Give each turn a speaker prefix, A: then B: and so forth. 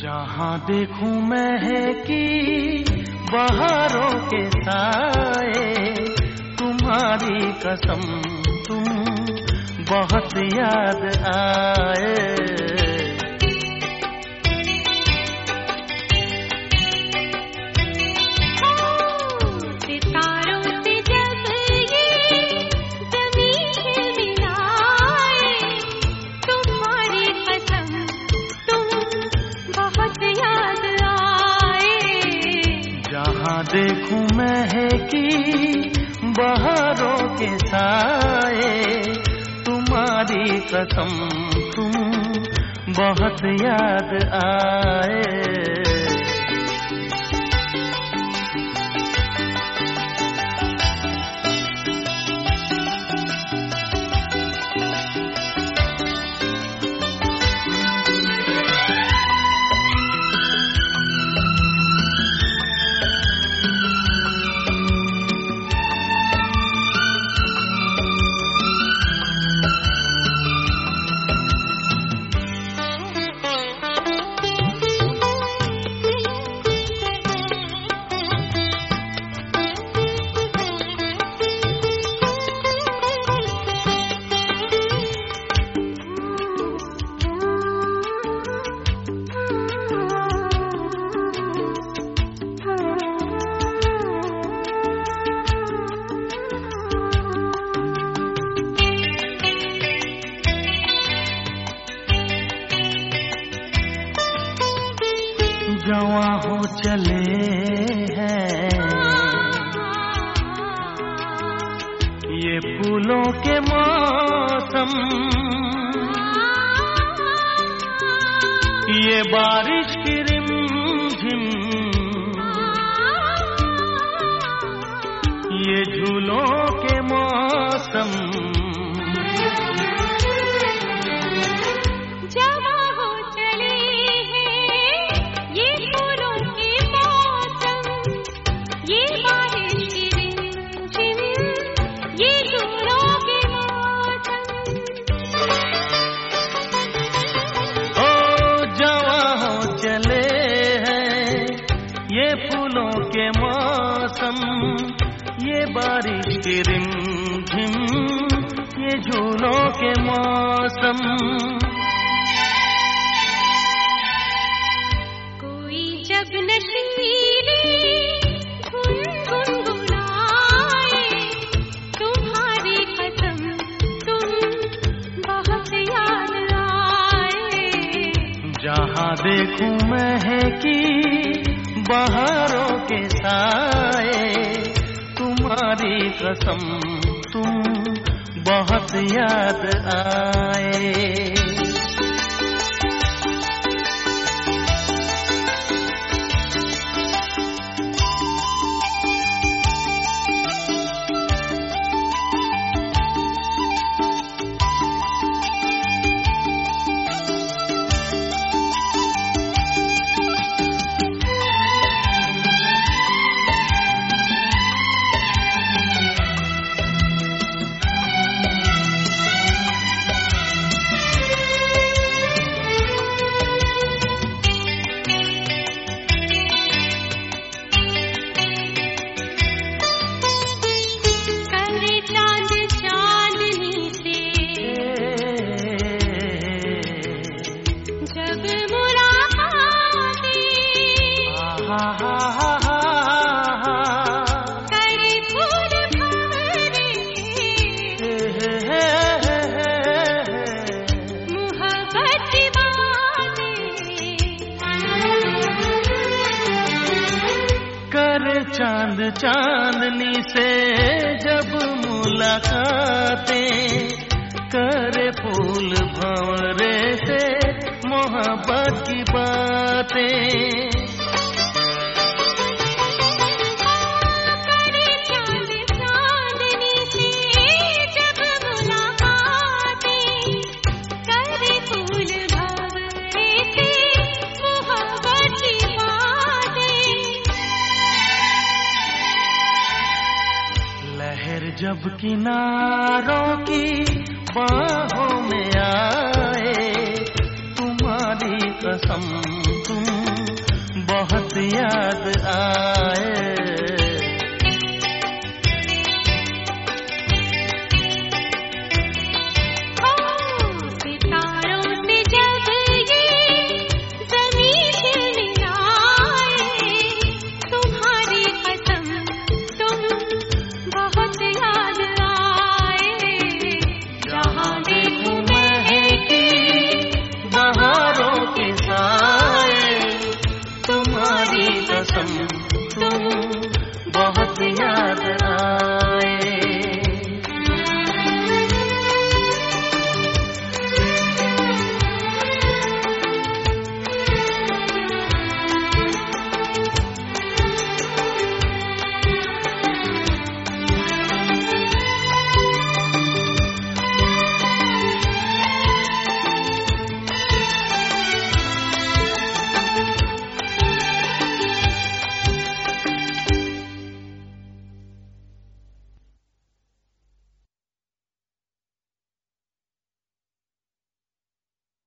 A: जहाँ देखूं मैं है कि बहारों के साए, तुम्हारी कसम तुम बहुत याद आए। देखूं मैं है कि बहारों के साए, तुम्हारी कसम तुम बहुत याद आए। जवां हो चले हैं ये फूलों के मौसम, ये बारिश की रिमझिम, ये झूलों के मौसम। ये बारिश की रिमझिम, ये झूलों के मौसम।
B: कोई जब नशीली धुन गुनगुनाए, तुम्हारी कसम तुम बहुत याद आए।
A: जहाँ देखूं मैं है कि बहारों के साए, तुम्हारी कसम तुम बहुत याद आए। चांद चांदनी से जब मुलाकातें, करे फूल भंवरे से मोहब्बत की बातें। जब किनारों की बाहों में आए, तुम्हारी कसम तुम बहुत याद आए।